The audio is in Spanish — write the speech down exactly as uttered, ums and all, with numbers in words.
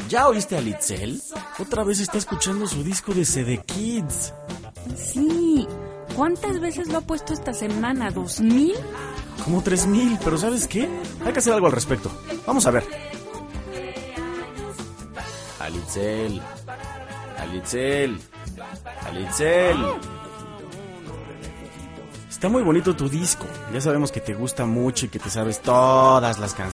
¿Ya oíste a Litzel? Otra vez está escuchando su disco de C D Kids. Sí. ¿Cuántas veces lo ha puesto esta semana? ¿Dos mil? Como tres mil, pero ¿sabes qué? Hay que hacer algo al respecto. Vamos a ver. Alitzel, Alitzel, Alitzel. Está muy bonito tu disco. Ya sabemos que te gusta mucho y que te sabes todas las canciones.